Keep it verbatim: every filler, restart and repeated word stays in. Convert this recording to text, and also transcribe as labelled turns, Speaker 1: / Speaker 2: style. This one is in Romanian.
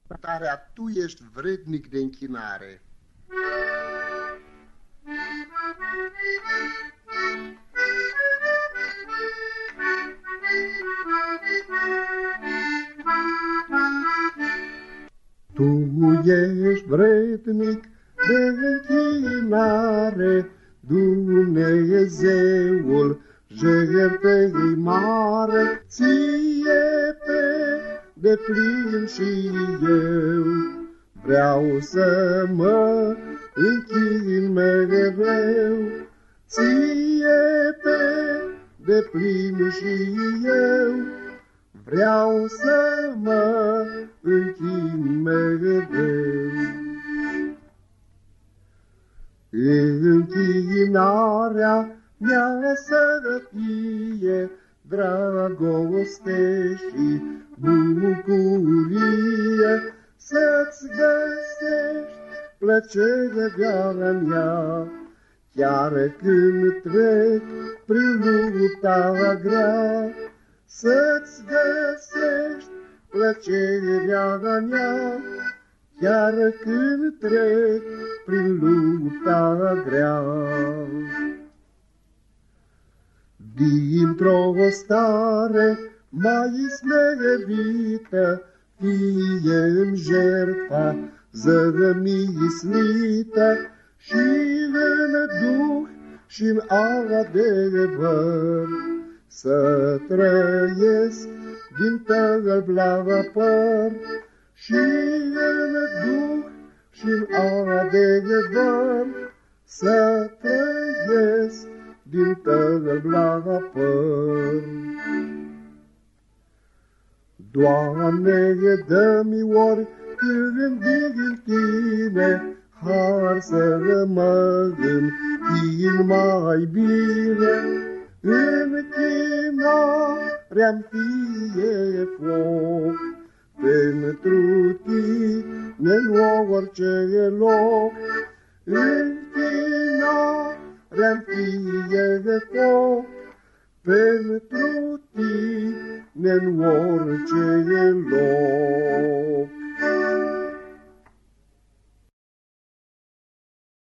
Speaker 1: Tarea tu ești vrednic de închinare. Tu ești vrednic de închinare, Dumnezeul jertfei mare, ție pe deplin și eu vreau să mă închin mereu, ție pe deplin și eu vreau să mă închin mereu. Închinarea mea să fie dragoste și bucurie, să-ți găsești plăcerea mea, chiar când trec prin lupta grea. Să-ți găsești plăcerea mea, chiar când trec prin lupta grea. Dintr-o stare mai smerită, fie-mi jertfa zămislită, și în duh și-n adevăr, să trăiesc din tălblavă păr, și în duh și-n adevăr, să trăiesc din tălblavă păr. Doamne, dă-mi oricând din Tine har să mă închin mai bine. Închinarea-mi fie foc pentru Tine în orice loc. Închinarea-mi fie foc pentru Tine în orice loc.